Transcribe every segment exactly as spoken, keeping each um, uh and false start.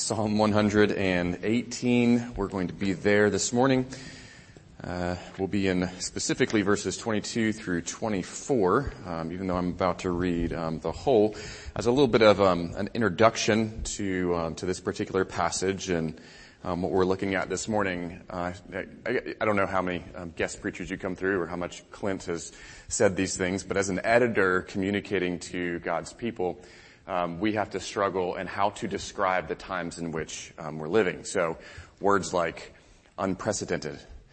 Psalm one hundred eighteen. We're going to be there this morning. Uh, we'll be in specifically verses twenty-two through twenty-four, um, even though I'm about to read um, the whole, as a little bit of um, an introduction to um, to this particular passage and um, what we're looking at this morning. Uh, I, I don't know how many um, guest preachers you come through or how much Clint has said these things, but as an editor communicating to God's people, Um, we have to struggle in how to describe the times in which um, we're living. So words like unprecedented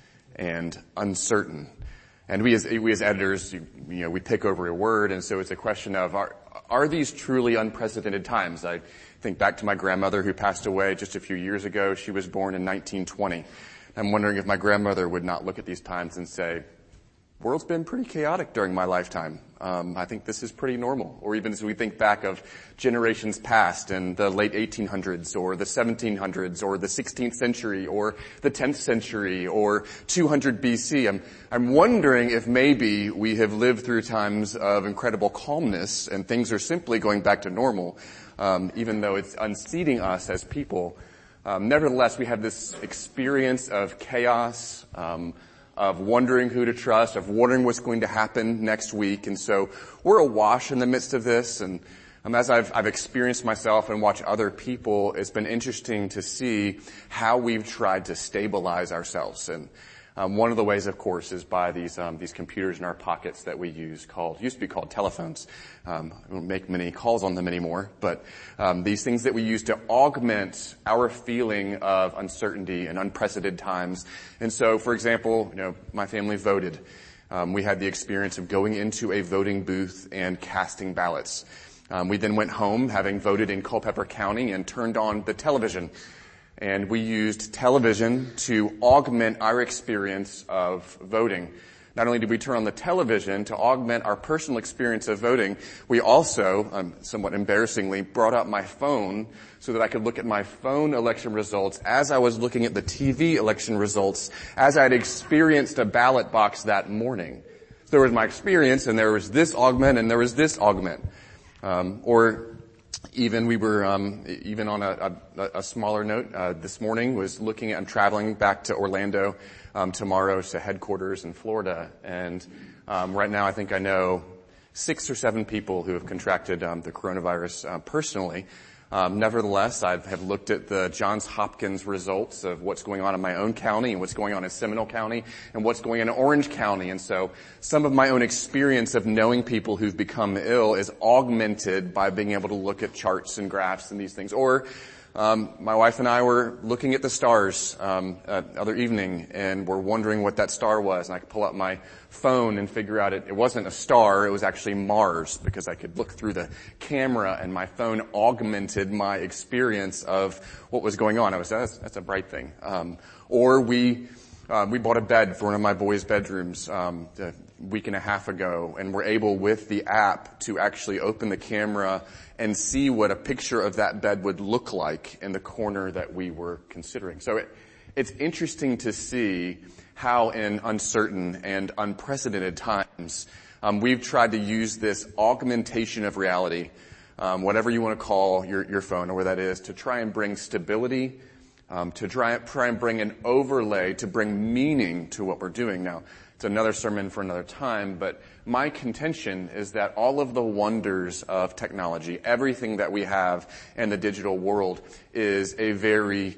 and uncertain. And we as, we as editors, you, you know, we pick over a word, and so it's a question of, are, are these truly unprecedented times? I think back to my grandmother who passed away just a few years ago. She was born in nineteen twenty. I'm wondering if my grandmother would not look at these times and say, world's been pretty chaotic during my lifetime. Um, I think this is pretty normal. Or even as we think back of generations past in the late eighteen hundreds or the seventeen hundreds or the sixteenth century or the tenth century or two hundred B C. I'm, I'm wondering if maybe we have lived through times of incredible calmness and things are simply going back to normal, um, even though it's unseating us as people. Um, nevertheless, we have this experience of chaos, um, of wondering who to trust, of wondering what's going to happen next week. And so we're awash in the midst of this. And um, as I've, I've experienced myself and watched other people, it's been interesting to see how we've tried to stabilize ourselves. And um, one of the ways, of course, is by these um, these computers in our pockets that we use called, used to be called telephones. Um, I don't make many calls on them anymore, but um, these things that we use to augment our feeling of uncertainty and unprecedented times. And so, for example, you know, my family voted. Um, we had the experience of going into a voting booth and casting ballots. Um, we then went home, having voted in Culpeper County, and turned on the television. And we used television to augment our experience of voting. Not only did we turn on the television to augment our personal experience of voting, we also, um, somewhat embarrassingly, brought out my phone so that I could look at my phone election results as I was looking at the T V election results as I had experienced a ballot box that morning. So there was my experience, and there was this augment, and there was this augment. Um, or Even we were, um, even on a, a, a smaller note, uh, this morning was looking at, I'm traveling back to Orlando, um, tomorrow to headquarters in Florida. And, um, right now I think I know six or seven people who have contracted, um, the coronavirus, uh, personally. Um, nevertheless, I have looked at the Johns Hopkins results of what's going on in my own county and what's going on in Seminole County and what's going on in Orange County. And so some of my own experience of knowing people who've become ill is augmented by being able to look at charts and graphs and these things. Or um, my wife and I were looking at the stars um, uh, other evening, and we're wondering what that star was. And I could pull up my phone and figure out it, it wasn't a star, it was actually Mars, because I could look through the camera and my phone augmented my experience of what was going on. I was, that's, that's a bright thing. Um, or we, uh, we bought a bed for one of my boys' bedrooms, um, a week and a half ago, and we're able with the app to actually open the camera and see what a picture of that bed would look like in the corner that we were considering. So it, it's interesting to see how in uncertain and unprecedented times, um, we've tried to use this augmentation of reality, um, whatever you want to call your, your phone or where that is, to try and bring stability, um, to try, try and bring an overlay, to bring meaning to what we're doing. Now, it's another sermon for another time, but my contention is that all of the wonders of technology, everything that we have in the digital world, is a very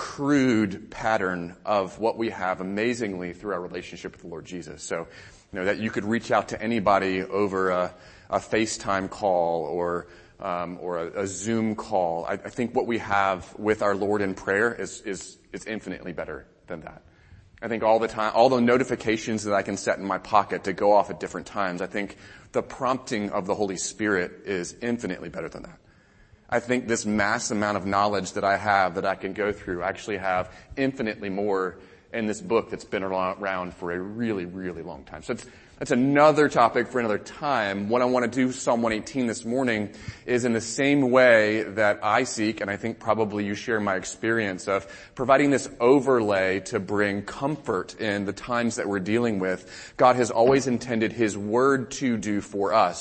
crude pattern of what we have amazingly through our relationship with the Lord Jesus. So, you know, that you could reach out to anybody over a, a FaceTime call or um, or a, a Zoom call. I, I think what we have with our Lord in prayer is is is infinitely better than that. I think all the time, all the notifications that I can set in my pocket to go off at different times, I think the prompting of the Holy Spirit is infinitely better than that. I think this mass amount of knowledge that I have that I can go through, I actually have infinitely more in this book that's been around for a really, really long time. So it's, that's another topic for another time. What I want to do, Psalm one eighteen this morning, is in the same way that I seek, and I think probably you share my experience of providing this overlay to bring comfort in the times that we're dealing with. God has always intended His Word to do for us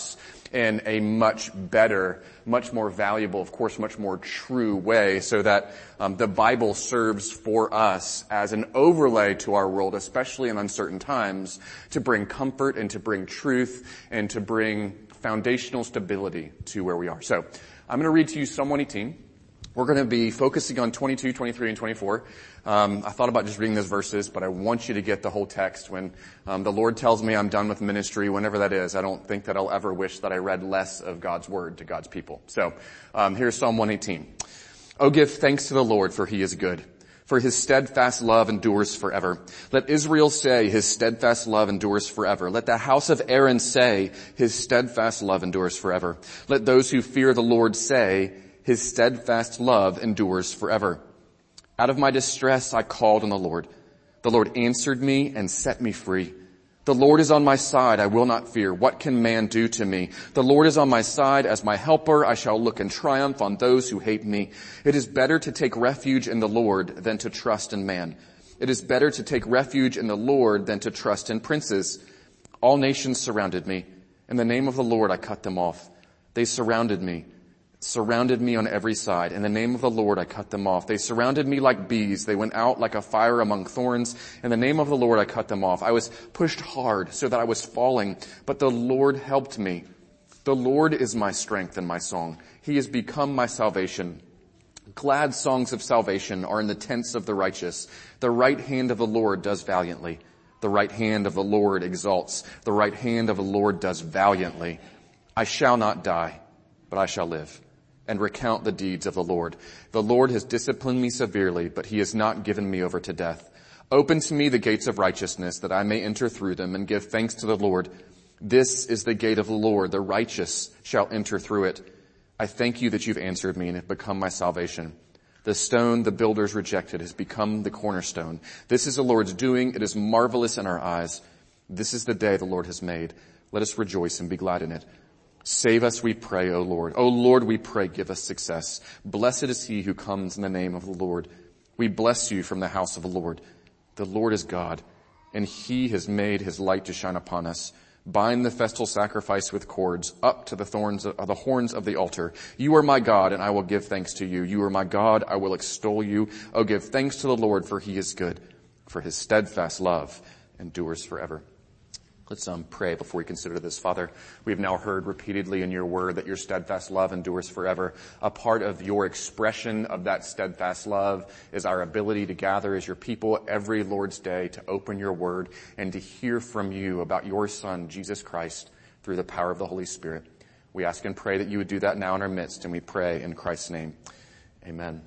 in a much better, much more valuable, of course, much more true way, so that um, the Bible serves for us as an overlay to our world, especially in uncertain times, to bring comfort and to bring truth and to bring foundational stability to where we are. So I'm going to read to you Psalm one eighteen. We're going to be focusing on twenty-two, twenty-three, and twenty-four. Um, I thought about just reading those verses, but I want you to get the whole text. When um, the Lord tells me I'm done with ministry, whenever that is, I don't think that I'll ever wish that I read less of God's word to God's people. So um, here's Psalm one eighteen. Oh, give thanks to the Lord, for he is good, for his steadfast love endures forever. Let Israel say, his steadfast love endures forever. Let the house of Aaron say, his steadfast love endures forever. Let those who fear the Lord say, his steadfast love endures forever. Out of my distress I called on the Lord. The Lord answered me and set me free. The Lord is on my side, I will not fear. What can man do to me? The Lord is on my side as my helper. I shall look in triumph on those who hate me. It is better to take refuge in the Lord than to trust in man. It is better to take refuge in the Lord than to trust in princes. All nations surrounded me. In the name of the Lord I cut them off. They surrounded me. surrounded me on every side. In the name of the Lord, I cut them off. They surrounded me like bees. They went out like a fire among thorns. In the name of the Lord, I cut them off. I was pushed hard so that I was falling, but the Lord helped me. The Lord is my strength and my song. He has become my salvation. Glad songs of salvation are in the tents of the righteous. The right hand of the Lord does valiantly. The right hand of the Lord exalts. The right hand of the Lord does valiantly. I shall not die, but I shall live and recount the deeds of the Lord. The Lord has disciplined me severely, but he has not given me over to death. Open to me the gates of righteousness, that I may enter through them and give thanks to the Lord. This is the gate of the Lord. The righteous shall enter through it. I thank you that you've answered me and have become my salvation. The stone the builders rejected has become the cornerstone. This is the Lord's doing. It is marvelous in our eyes. This is the day the Lord has made. Let us rejoice and be glad in it. Save us, we pray, O Lord. O Lord, we pray, give us success. Blessed is he who comes in the name of the Lord. We bless you from the house of the Lord. The Lord is God, and he has made his light to shine upon us. Bind the festal sacrifice with cords up to the thorns of the horns of the altar. You are my God, and I will give thanks to you. You are my God, I will extol you. Oh, give thanks to the Lord, for he is good, for his steadfast love endures forever. Let's um, pray before we consider this. Father, we've now heard repeatedly in your word that your steadfast love endures forever. A part of your expression of that steadfast love is our ability to gather as your people every Lord's Day to open your word and to hear from you about your Son, Jesus Christ, through the power of the Holy Spirit. We ask and pray that you would do that now in our midst, and we pray in Christ's name. Amen.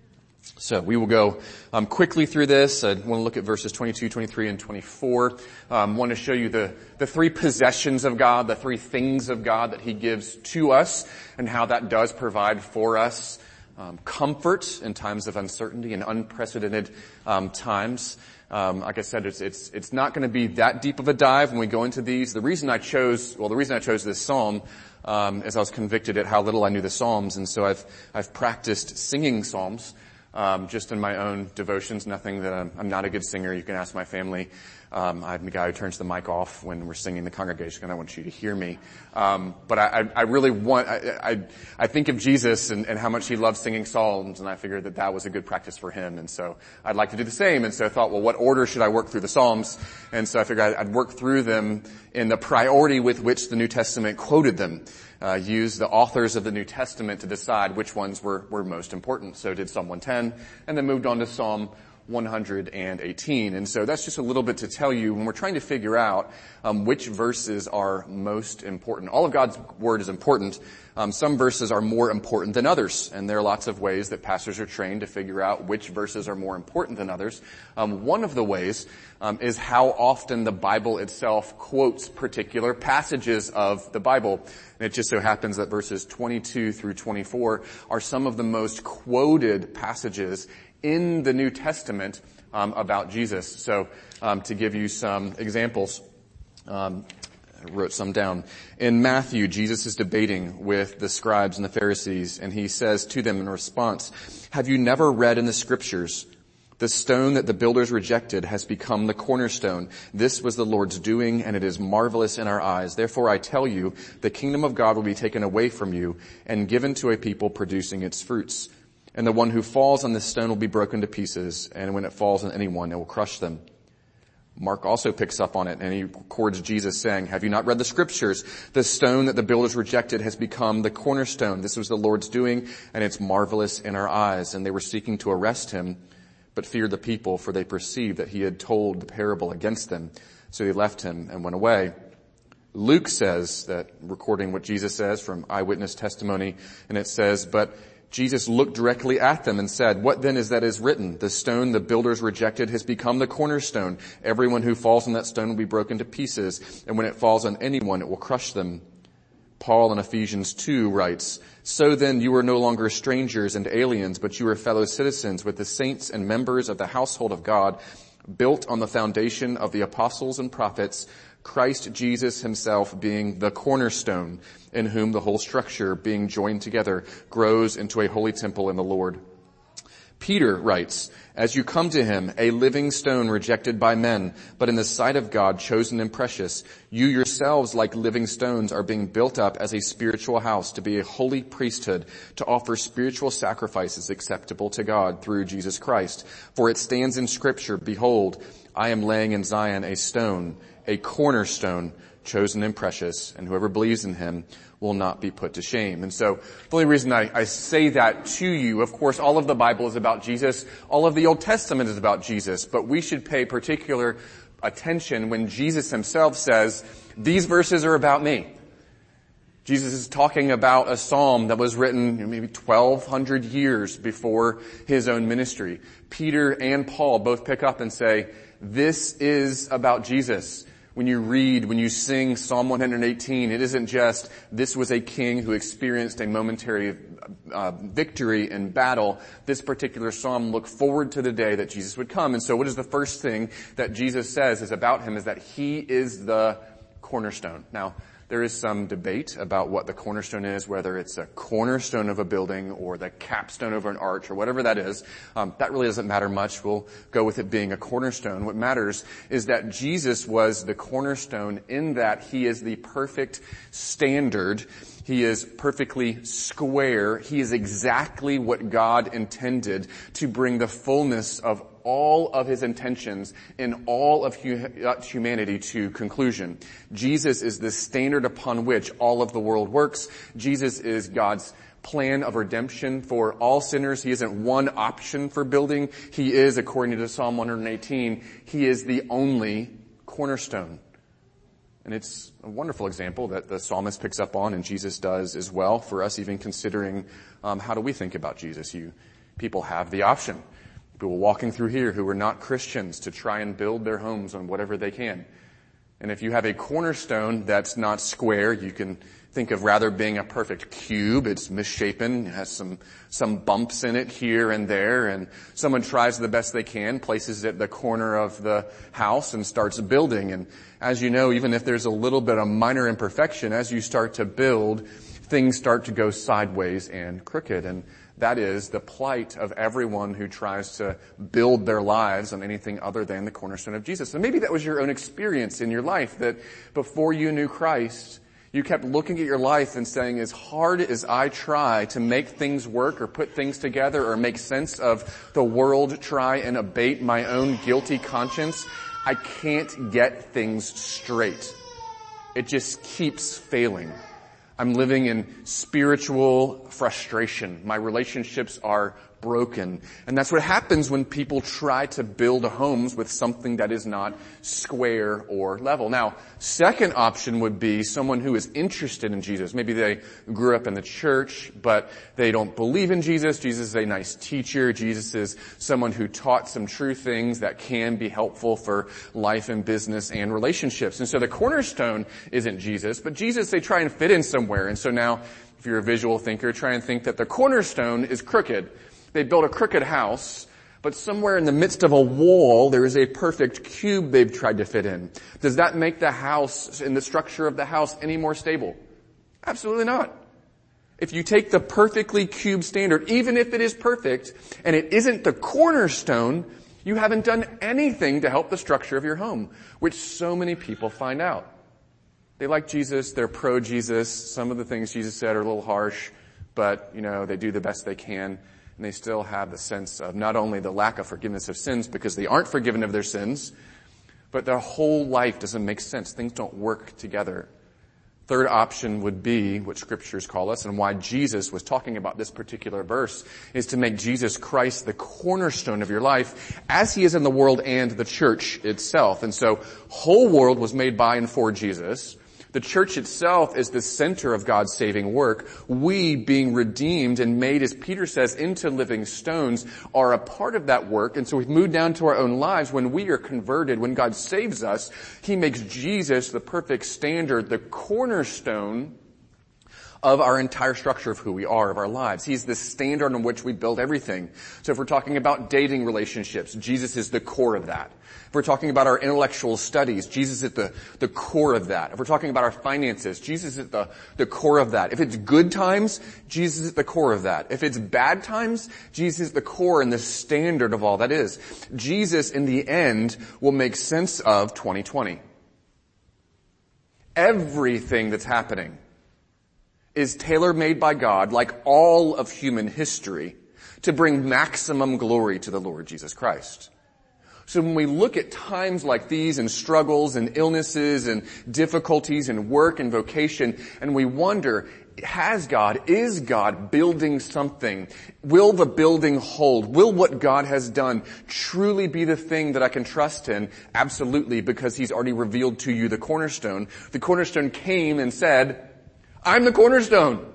So we will go um, quickly through this. I want to look at verses twenty-two, twenty-three, and twenty-four. I um, want to show you the, the three possessions of God, the three things of God that he gives to us, and how that does provide for us um, comfort in times of uncertainty and unprecedented um, times. Um, like I said, it's, it's, it's not going to be that deep of a dive when we go into these. The reason I chose, well, the reason I chose this psalm um, is I was convicted at how little I knew the Psalms, and so I've, I've practiced singing psalms. Um, just in my own devotions, nothing that I'm, I'm not a good singer. You can ask my family. Um, I'm the guy who turns the mic off when we're singing the congregation, and I want you to hear me. Um, but I, I really want, I, I, I think of Jesus and, and how much he loves singing psalms, and I figured that that was a good practice for him. And so I'd like to do the same. And so I thought, well, what order should I work through the psalms? And so I figured I'd, I'd work through them in the priority with which the New Testament quoted them. Uh, use the authors of the New Testament to decide which ones were, were most important. So did Psalm one ten, and then moved on to Psalm one hundred eighteen. And so that's just a little bit to tell you when we're trying to figure out um, which verses are most important. All of God's word is important. Um, some verses are more important than others, and there are lots of ways that pastors are trained to figure out which verses are more important than others. Um, one of the ways um, is how often the Bible itself quotes particular passages of the Bible. And it just so happens that verses twenty-two through twenty-four are some of the most quoted passages in the New Testament um, about Jesus. So um, to give you some examples, um, I wrote some down. In Matthew, Jesus is debating with the scribes and the Pharisees, and he says to them in response, "Have you never read in the scriptures, The stone that the builders rejected has become the cornerstone. This was the Lord's doing, and it is marvelous in our eyes. Therefore I tell you, the kingdom of God will be taken away from you and given to a people producing its fruits. And the one who falls on this stone will be broken to pieces, and when it falls on anyone, it will crush them. Mark also picks up on it, and he records Jesus saying, have you not read the scriptures? The stone that the builders rejected has become the cornerstone. This was the Lord's doing, and it's marvelous in our eyes. And they were seeking to arrest him, but feared the people, for they perceived that he had told the parable against them. So they left him and went away. Luke says that, recording what Jesus says from eyewitness testimony, and it says, but Jesus looked directly at them and said, what then is that is written? The stone the builders rejected has become the cornerstone. Everyone who falls on that stone will be broken to pieces, and when it falls on anyone, it will crush them. Paul in Ephesians two writes, so then you are no longer strangers and aliens, but you are fellow citizens with the saints and members of the household of God, built on the foundation of the apostles and prophets, Christ Jesus himself being the cornerstone, in whom the whole structure, being joined together, grows into a holy temple in the Lord. Peter writes, as you come to him, a living stone rejected by men, but in the sight of God chosen and precious, you yourselves like living stones are being built up as a spiritual house to be a holy priesthood, to offer spiritual sacrifices acceptable to God through Jesus Christ. For it stands in Scripture, behold, I am laying in Zion a stone, a cornerstone, chosen and precious, and whoever believes in him will not be put to shame. And so the only reason I, I say that to you, of course, all of the Bible is about Jesus. All of the Old Testament is about Jesus. But we should pay particular attention when Jesus himself says, these verses are about me. Jesus is talking about a psalm that was written maybe twelve hundred years before his own ministry. Peter and Paul both pick up and say, this is about Jesus. When you read, when you sing Psalm one eighteen, it isn't just, this was a king who experienced a momentary uh, victory in battle. This particular psalm looked forward to the day that Jesus would come. And so what is the first thing that Jesus says is about him is that he is the cornerstone. Now, there is some debate about what the cornerstone is, whether it's a cornerstone of a building or the capstone over an arch or whatever that is. Um, that really doesn't matter much. We'll go with it being a cornerstone. What matters is that Jesus was the cornerstone in that he is the perfect standard. He is perfectly square. He is exactly what God intended to bring the fullness of all of his intentions in all of humanity to conclusion. Jesus is the standard upon which all of the world works. Jesus is God's plan of redemption for all sinners. He isn't one option for building. He is, according to Psalm one eighteen, he is the only cornerstone. And it's a wonderful example that the psalmist picks up on, and Jesus does as well, for us even considering um, how do we think about Jesus. You people have the option. People walking through here who are not Christians to try and build their homes on whatever they can. And if you have a cornerstone that's not square, you can think of rather being a perfect cube. It's misshapen, it has some some bumps in it here and there, and someone tries the best they can, places it at the corner of the house and starts building. And as you know, even if there's a little bit of minor imperfection, as you start to build, things start to go sideways and crooked. And that is the plight of everyone who tries to build their lives on anything other than the cornerstone of Jesus. And maybe that was your own experience in your life, that before you knew Christ, you kept looking at your life and saying, as hard as I try to make things work or put things together or make sense of the world, try and abate my own guilty conscience, I can't get things straight. It just keeps failing. I'm living in spiritual frustration. My relationships are broken. And that's what happens when people try to build homes with something that is not square or level. Now, second option would be someone who is interested in Jesus. Maybe they grew up in the church, but they don't believe in Jesus. Jesus is a nice teacher. Jesus is someone who taught some true things that can be helpful for life and business and relationships. And so the cornerstone isn't Jesus, but Jesus they try and fit in somewhere. And so now, if you're a visual thinker, try and think that the cornerstone is crooked. They built a crooked house, but somewhere in the midst of a wall, there is a perfect cube they've tried to fit in. Does that make the house and the structure of the house any more stable? Absolutely not. If you take the perfectly cube standard, even if it is perfect, and it isn't the cornerstone, You haven't done anything to help the structure of your home, which so many people find out. They like Jesus, they're pro-Jesus. Some of the things Jesus said are a little harsh, but, you know, they do the best they can. And they still have the sense of not only the lack of forgiveness of sins because they aren't forgiven of their sins, but their whole life doesn't make sense. Things don't work together. Third option would be what scriptures call us, and why Jesus was talking about this particular verse, is to make Jesus Christ the cornerstone of your life as he is in the world and the church itself. And so whole world was made by and for Jesus. The church itself is the center of God's saving work. We, being redeemed and made, as Peter says, into living stones, are a part of that work. And so we've moved down to our own lives. When we are converted, when God saves us, he makes Jesus the perfect standard, the cornerstone of our entire structure of who we are, of our lives. He's the standard on which we build everything. So if we're talking about dating relationships, Jesus is the core of that. If we're talking about our intellectual studies, Jesus is the, the core of that. If we're talking about our finances, Jesus is the, the core of that. If it's good times, Jesus is the core of that. If it's bad times, Jesus is the core and the standard of all that is. Jesus, in the end, will make sense of twenty twenty. Everything that's happening is tailor-made by God, like all of human history, to bring maximum glory to the Lord Jesus Christ. So when we look at times like these and struggles and illnesses and difficulties and work and vocation, and we wonder, has God, is God building something? Will the building hold? Will what God has done truly be the thing that I can trust in? Absolutely, because he's already revealed to you the cornerstone. The cornerstone came and said, I'm the cornerstone.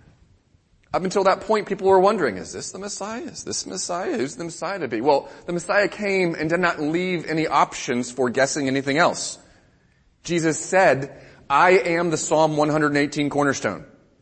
Up until that point, people were wondering, is this the Messiah? Is this the Messiah? Who's the Messiah to be? Well, the Messiah came and did not leave any options for guessing anything else. Jesus said, I am the Psalm one eighteen cornerstone.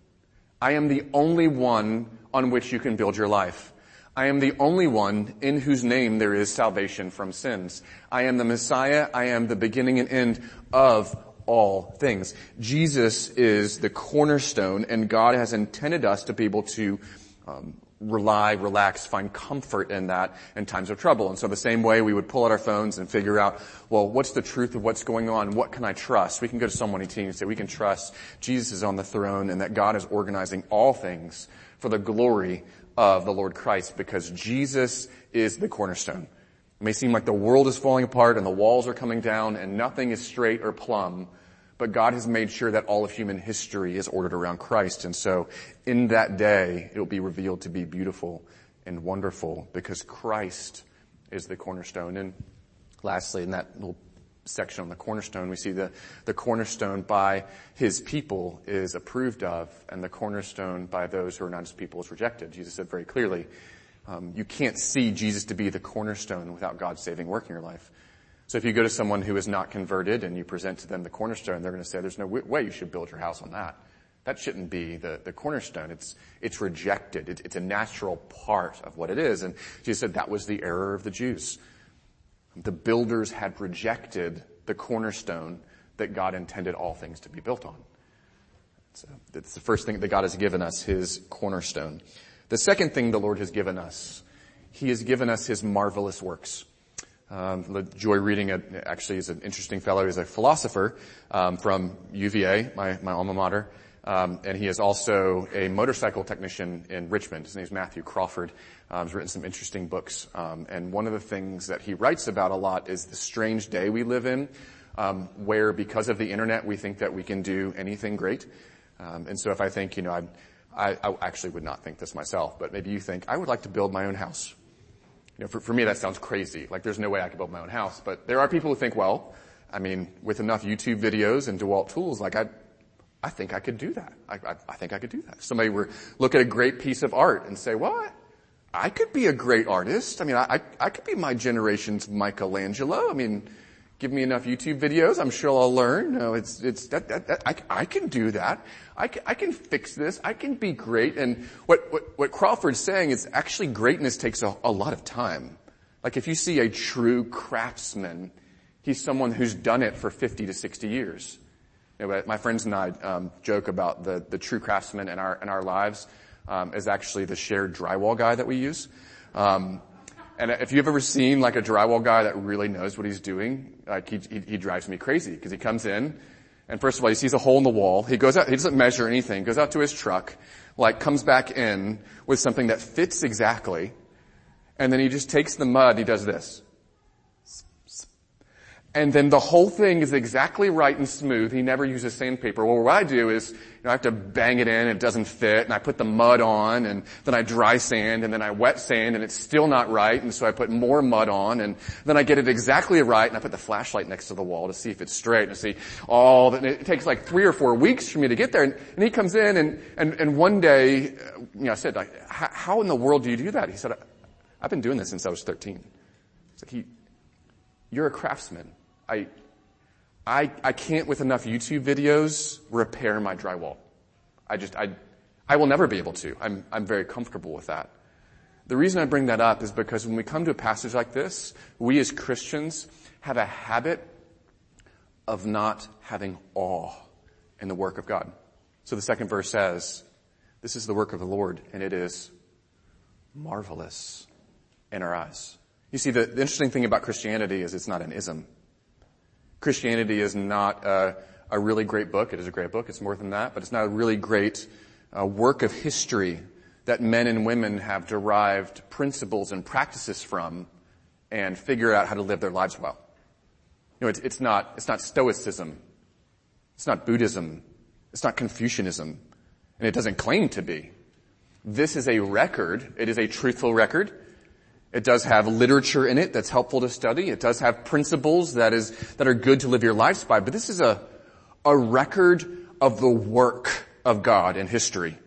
I am the only one on which you can build your life. I am the only one in whose name there is salvation from sins. I am the Messiah. I am the beginning and end of all things. Jesus is the cornerstone, and God has intended us to be able to um, rely, relax, find comfort in that in times of trouble. And so the same way we would pull out our phones and figure out, well, what's the truth of what's going on? What can I trust? We can go to Psalm one eighteen and say we can trust Jesus is on the throne and that God is organizing all things for the glory of the Lord Christ, because Jesus is the cornerstone. It may seem like the world is falling apart and the walls are coming down and nothing is straight or plumb, but God has made sure that all of human history is ordered around Christ. And so in that day, it will be revealed to be beautiful and wonderful because Christ is the cornerstone. And lastly, in that little section on the cornerstone, we see the, the cornerstone by his people is approved of, and the cornerstone by those who are not his people is rejected. Jesus said very clearly, Um, you can't see Jesus to be the cornerstone without God's saving work in your life. So if you go to someone who is not converted and you present to them the cornerstone, they're going to say, there's no way you should build your house on that. That shouldn't be the, the cornerstone. It's, it's rejected. It, it's a natural part of what it is. And Jesus said that was the error of the Jews. The builders had rejected the cornerstone that God intended all things to be built on. So that's the first thing that God has given us, his cornerstone. The second thing the Lord has given us, he has given us his marvelous works. Um, enjoy reading it. Actually, he's an interesting fellow. He's a philosopher um, from U V A, my, my alma mater. Um, and he is also a motorcycle technician in Richmond. His name is Matthew Crawford. Um, he's written some interesting books. Um, and one of the things that he writes about a lot is the strange day we live in, um, where because of the internet, we think that we can do anything great. Um, and so if I think, you know, I'm I, I actually would not think this myself, but maybe you think, I would like to build my own house. You know, for, for me that sounds crazy. Like there's no way I could build my own house. But there are people who think, well, I mean, with enough YouTube videos and DeWalt tools, like I, I think I could do that. I, I, I think I could do that. Somebody were look at a great piece of art and say, well, I, I could be a great artist. I mean, I, I, I could be my generation's Michelangelo. I mean, give me enough YouTube videos, I'm sure I'll learn. No, it's, it's, that, that, that, I, I can do that. I can, I can fix this. I can be great. And what, what, what Crawford's saying is actually greatness takes a, a lot of time. Like if you see a true craftsman, he's someone who's done it for fifty to sixty years. You know, my friends and I, um, joke about the, the true craftsman in our, in our lives, um, is actually the shared drywall guy that we use. Um, And if you've ever seen like a drywall guy that really knows what he's doing, like he, he, he drives me crazy because he comes in and first of all, he sees a hole in the wall. He goes out, he doesn't measure anything, goes out to his truck, like comes back in with something that fits exactly. And then he just takes the mud, he does this. And then the whole thing is exactly right and smooth. He never uses sandpaper. Well, what I do is, you know, I have to bang it in, it doesn't fit, and I put the mud on, and then I dry sand, and then I wet sand, and it's still not right, and so I put more mud on, and then I get it exactly right, and I put the flashlight next to the wall to see if it's straight, and I see all that. It takes like three or four weeks for me to get there, and, and he comes in, and, and, and one day, you know, I said, like, how in the world do you do that? He said, I've been doing this since I was thirteen. It's like, he, you're a craftsman. I, I, I can't with enough YouTube videos repair my drywall. I just, I, I will never be able to. I'm, I'm very comfortable with that. The reason I bring that up is because when we come to a passage like this, we as Christians have a habit of not having awe in the work of God. So the second verse says, this is the work of the Lord, and it is marvelous in our eyes. You see, the, the interesting thing about Christianity is it's not an ism. Christianity is not a, a really great book. It is a great book. It's more than that, but it's not a really great uh, work of history that men and women have derived principles and practices from and figure out how to live their lives well. You know, it's, it's not, it's not Stoicism. It's not Buddhism. It's not Confucianism. And it doesn't claim to be. This is a record. It is a truthful record. It does have literature in it that's helpful to study. It does have principles that is, that are good to live your lives by. But this is a, a record of the work of God in history.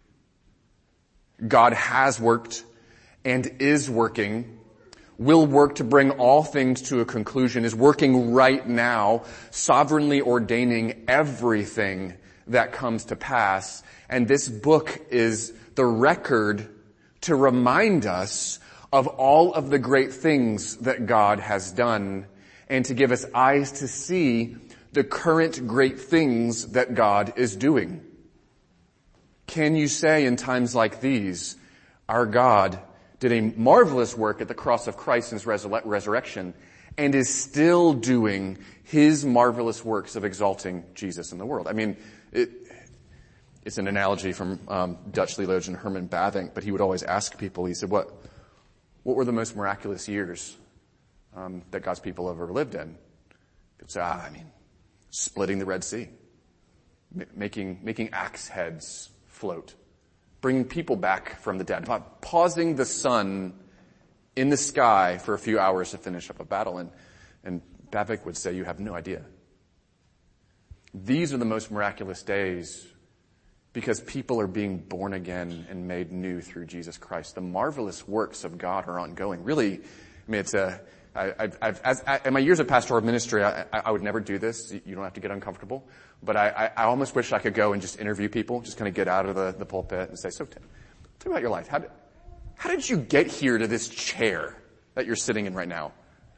God has worked and is working, will work to bring all things to a conclusion, is working right now, sovereignly ordaining everything that comes to pass. And this book is the record to remind us of all of the great things that God has done and to give us eyes to see the current great things that God is doing. Can you say in times like these, our God did a marvelous work at the cross of Christ and his resur- resurrection and is still doing his marvelous works of exalting Jesus in the world? I mean, it, it's an analogy from um, Dutch theologian Herman Bavinck, but he would always ask people, he said, what What were the most miraculous years um, that God's people ever lived in? People say, ah, I mean, splitting the Red Sea, M- making making axe heads float, bringing people back from the dead, pausing the sun in the sky for a few hours to finish up a battle. And, and Bavinck would say, you have no idea. These are the most miraculous days because people are being born again and made new through Jesus Christ. The marvelous works of God are ongoing. Really, I mean, it's a, I, I've, I've, as, I, in my years of pastoral ministry, I, I would never do this. You don't have to get uncomfortable. But I, I, I almost wish I could go and just interview people, just kind of get out of the, the pulpit and say, so Tim, tell me about your life. How did, how did you get here to this chair that you're sitting in right now?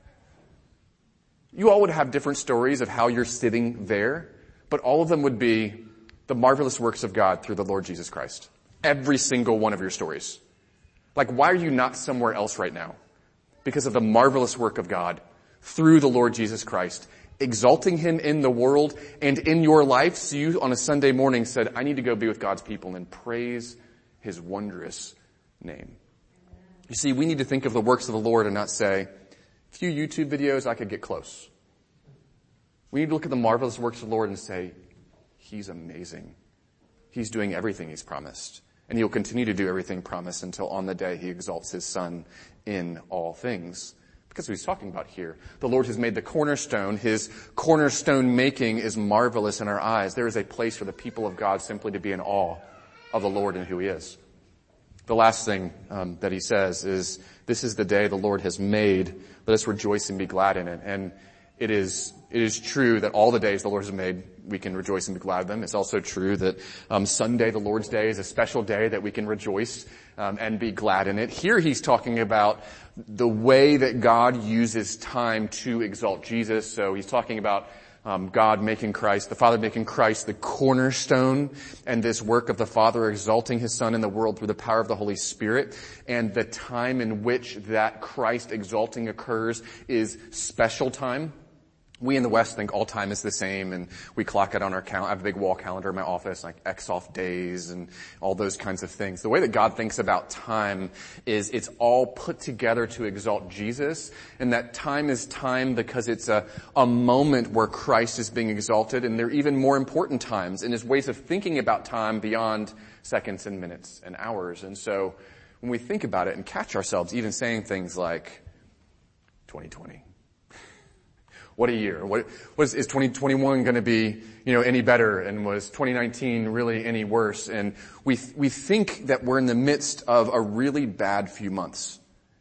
You all would have different stories of how you're sitting there, but all of them would be the marvelous works of God through the Lord Jesus Christ. Every single one of your stories. Like, why are you not somewhere else right now? Because of the marvelous work of God through the Lord Jesus Christ, exalting him in the world and in your life. So you on a Sunday morning said, I need to go be with God's people and praise his wondrous name. You see, we need to think of the works of the Lord and not say, a few YouTube videos, I could get close. We need to look at the marvelous works of the Lord and say, he's amazing. He's doing everything he's promised. And he'll continue to do everything promised until on the day he exalts his son in all things. Because he's talking about here. The Lord has made the cornerstone. His cornerstone making is marvelous in our eyes. There is a place for the people of God simply to be in awe of the Lord and who he is. The last thing um, that he says is, this is the day the Lord has made. Let us rejoice and be glad in it. And it is It is true that all the days the Lord has made, we can rejoice and be glad in them. It's also true that um, Sunday, the Lord's Day, is a special day that we can rejoice um, and be glad in it. Here he's talking about the way that God uses time to exalt Jesus. So he's talking about Um, God making Christ, the Father making Christ the cornerstone, and this work of the Father exalting His Son in the world through the power of the Holy Spirit, and the time in which that Christ exalting occurs is special time. We in the West think all time is the same, and we clock it on our calendar. I have a big wall calendar in my office, like X off days and all those kinds of things. The way that God thinks about time is it's all put together to exalt Jesus, and that time is time because it's a, a moment where Christ is being exalted, and there are even more important times in His ways of thinking about time beyond seconds and minutes and hours. And so when we think about it and catch ourselves even saying things like twenty twenty, what a year. What was, is twenty twenty-one going to be, you know, any better? And was twenty nineteen really any worse? And we, we think that we're in the midst of a really bad few months.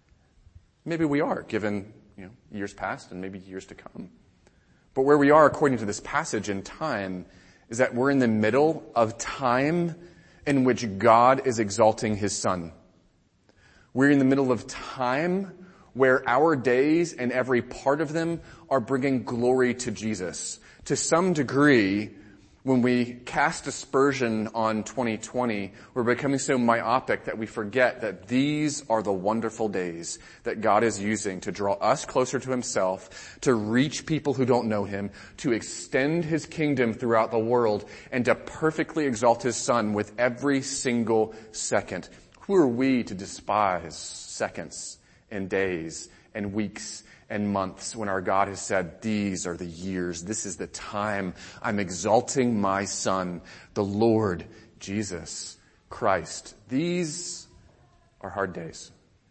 Maybe we are, given, you know, years past and maybe years to come. But where we are, according to this passage in time, is that we're in the middle of time in which God is exalting His Son. We're in the middle of time where our days and every part of them are bringing glory to Jesus. To some degree, when we cast aspersion on twenty twenty, we're becoming so myopic that we forget that these are the wonderful days that God is using to draw us closer to Himself, to reach people who don't know Him, to extend His kingdom throughout the world, and to perfectly exalt His Son with every single second. Who are we to despise seconds and days and weeks and months when our God has said, these are the years, this is the time I'm exalting my Son, the Lord Jesus Christ. These are hard days.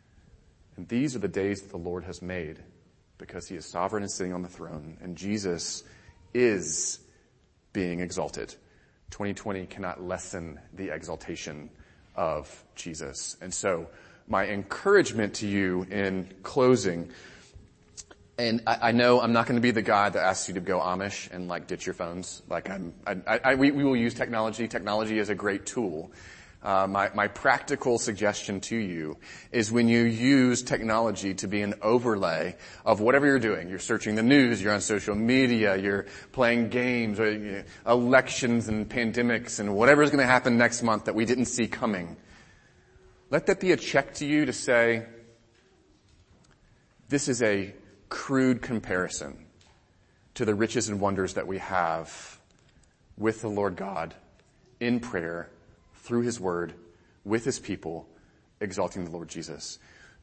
And these are the days that the Lord has made because He is sovereign and sitting on the throne, and Jesus is being exalted. twenty twenty cannot lessen the exaltation of Jesus. And so my encouragement to you in closing, and I, I know I'm not going to be the guy that asks you to go Amish and like ditch your phones. Like I'm, I, I, we, we will use technology. Technology is a great tool. Uh, my, my practical suggestion to you is when you use technology to be an overlay of whatever you're doing. You're searching the news, you're on social media, you're playing games, or, you know, elections and pandemics and whatever's going to happen next month that we didn't see coming. Let that be a check to you to say, this is a crude comparison to the riches and wonders that we have with the Lord God in prayer, through His Word, with His people, exalting the Lord Jesus.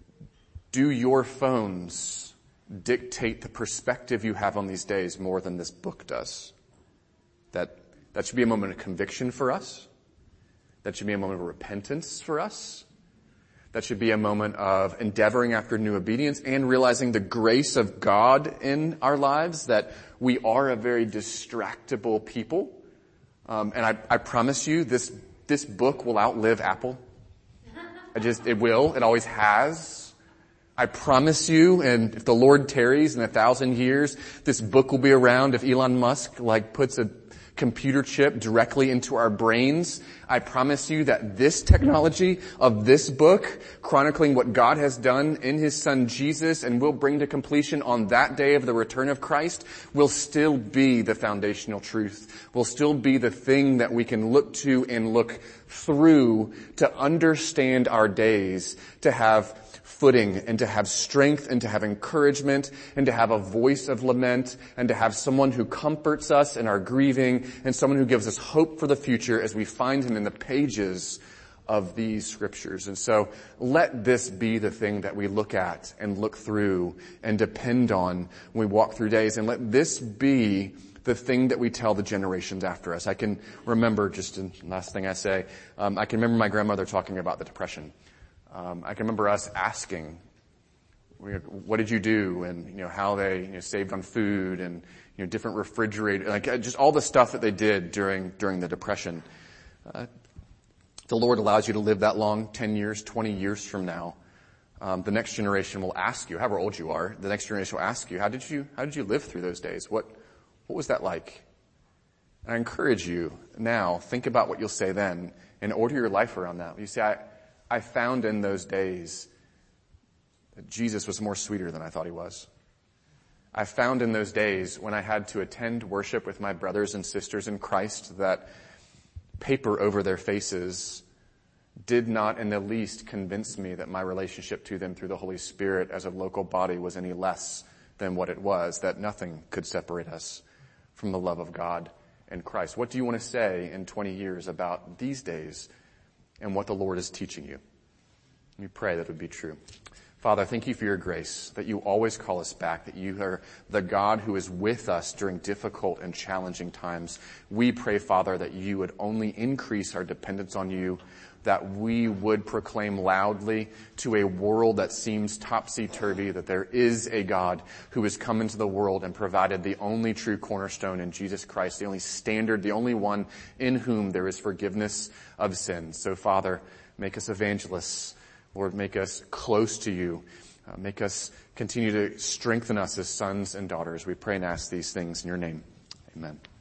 Do your phones dictate the perspective you have on these days more than this book does? That, that should be a moment of conviction for us. That should be a moment of repentance for us. That should be a moment of endeavoring after new obedience and realizing the grace of God in our lives, that we are a very distractible people. Um, and I, I promise you, this this book will outlive Apple. I just, it will. It always has. I promise you, and if the Lord tarries in a thousand years, this book will be around. If Elon Musk like puts a computer chip directly into our brains, I promise you that this technology of this book, chronicling what God has done in His Son Jesus and will bring to completion on that day of the return of Christ, will still be the foundational truth, will still be the thing that we can look to and look through to understand our days, to have footing and to have strength and to have encouragement and to have a voice of lament and to have someone who comforts us in our grieving and someone who gives us hope for the future as we find Him in the pages of these scriptures. And so let this be the thing that we look at and look through and depend on when we walk through days, and let this be the thing that we tell the generations after us. I can remember, just the last thing I say, um, I can remember my grandmother talking about the Depression. Um, I can remember us asking, what did you do? And, you know, how they, you know, saved on food and, you know, different refrigerator, like just all the stuff that they did during, during the Depression. Uh, the Lord allows you to live that long, ten years, twenty years from now. Um, the next generation will ask you, however old you are, the next generation will ask you, how did you, how did you live through those days? What, what was that like? And I encourage you now, think about what you'll say then and order your life around that. You say, I, I found in those days that Jesus was more sweeter than I thought He was. I found in those days when I had to attend worship with my brothers and sisters in Christ that paper over their faces did not in the least convince me that my relationship to them through the Holy Spirit as a local body was any less than what it was, that nothing could separate us from the love of God and Christ. What do you want to say in twenty years about these days and what the Lord is teaching you? We pray that it would be true. Father, thank you for your grace, that you always call us back, that you are the God who is with us during difficult and challenging times. We pray, Father, that you would only increase our dependence on you, that we would proclaim loudly to a world that seems topsy-turvy that there is a God who has come into the world and provided the only true cornerstone in Jesus Christ, the only standard, the only one in whom there is forgiveness of sins. So, Father, make us evangelists. Lord, make us close to you. Uh, make us continue to strengthen us as sons and daughters. We pray and ask these things in your name. Amen.